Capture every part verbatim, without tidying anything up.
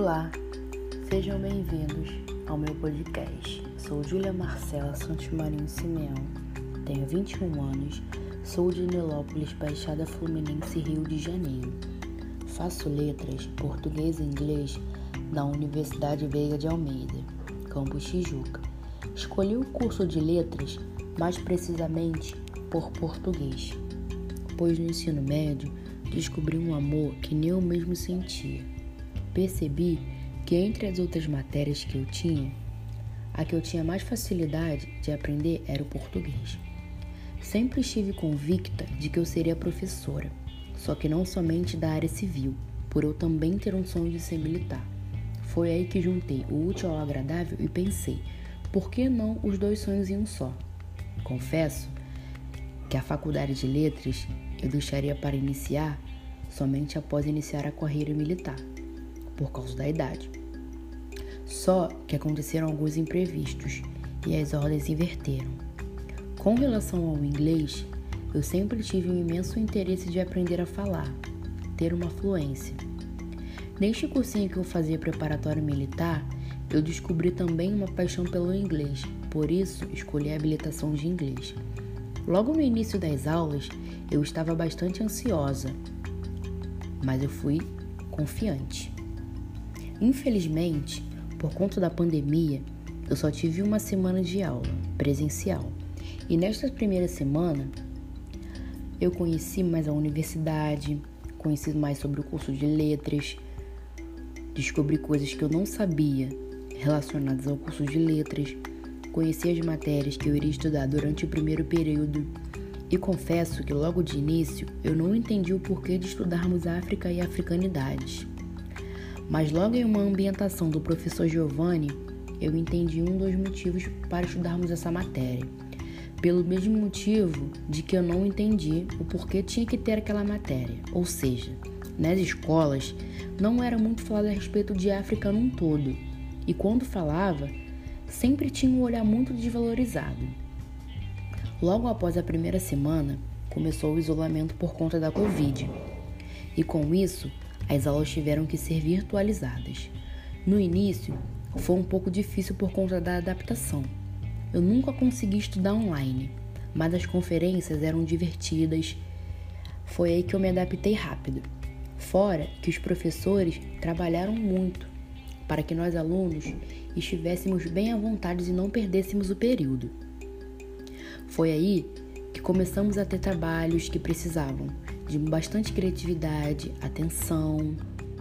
Olá, sejam bem-vindos ao meu podcast. Sou Júlia Marcela Santos Marinho Simeão, tenho vinte e um anos, sou de Nilópolis, Baixada Fluminense, Rio de Janeiro. Faço letras, português e inglês na Universidade Veiga de Almeida, campus Tijuca. Escolhi o curso de letras, mais precisamente por português, pois no ensino médio descobri um amor que nem eu mesmo sentia. Percebi que entre as outras matérias que eu tinha, a que eu tinha mais facilidade de aprender era o português. Sempre estive convicta de que eu seria professora, só que não somente da área civil, por eu também ter um sonho de ser militar. Foi aí que juntei o útil ao agradável e pensei, por que não os dois sonhos em um só? Confesso que a faculdade de letras eu deixaria para iniciar somente após iniciar a carreira militar, por causa da idade. Só que aconteceram alguns imprevistos e as ordens inverteram. Com relação ao inglês, eu sempre tive um imenso interesse de aprender a falar, ter uma fluência. Neste cursinho que eu fazia preparatório militar, eu descobri também uma paixão pelo inglês, por isso escolhi a habilitação de inglês. Logo no início das aulas, eu estava bastante ansiosa, mas eu fui confiante. Infelizmente, por conta da pandemia, eu só tive uma semana de aula presencial. E nesta primeira semana, eu conheci mais a universidade, conheci mais sobre o curso de letras, descobri coisas que eu não sabia relacionadas ao curso de letras, conheci as matérias que eu iria estudar durante o primeiro período e confesso que logo de início eu não entendi o porquê de estudarmos África e africanidades. Mas logo em uma ambientação do professor Giovanni, eu entendi um dos motivos para estudarmos essa matéria. Pelo mesmo motivo de que eu não entendi o porquê tinha que ter aquela matéria. Ou seja, nas escolas não era muito falado a respeito de África num todo. E quando falava, sempre tinha um olhar muito desvalorizado. Logo após a primeira semana, começou o isolamento por conta da Covid. E com isso, as aulas tiveram que ser virtualizadas. No início, foi um pouco difícil por conta da adaptação. Eu nunca consegui estudar online, mas as conferências eram divertidas. Foi aí que eu me adaptei rápido. Fora que os professores trabalharam muito para que nós alunos estivéssemos bem à vontade e não perdêssemos o período. Foi aí que começamos a ter trabalhos que precisavam de bastante criatividade, atenção.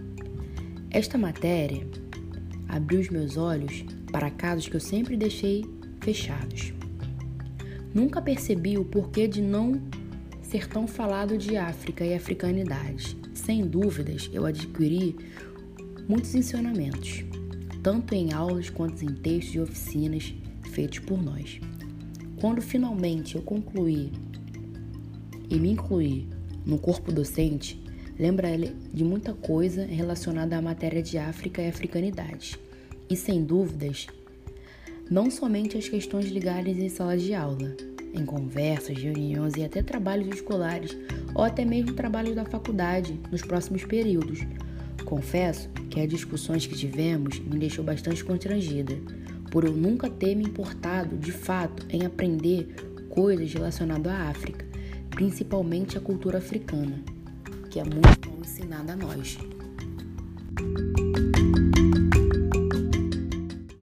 Esta matéria abriu os meus olhos para casos que eu sempre deixei fechados. Nunca percebi o porquê de não ser tão falado de África e africanidades. Sem dúvidas, eu adquiri muitos ensinamentos, tanto em aulas quanto em textos e oficinas feitos por nós. Quando finalmente eu concluí e me incluí no corpo docente, lembra de muita coisa relacionada à matéria de África e africanidades. E sem dúvidas, não somente as questões ligadas em sala de aula, em conversas, reuniões e até trabalhos escolares, ou até mesmo trabalhos da faculdade nos próximos períodos. Confesso que as discussões que tivemos me deixou bastante constrangida, por eu nunca ter me importado de fato em aprender coisas relacionadas à África, principalmente a cultura africana, que é muito mal ensinada a nós.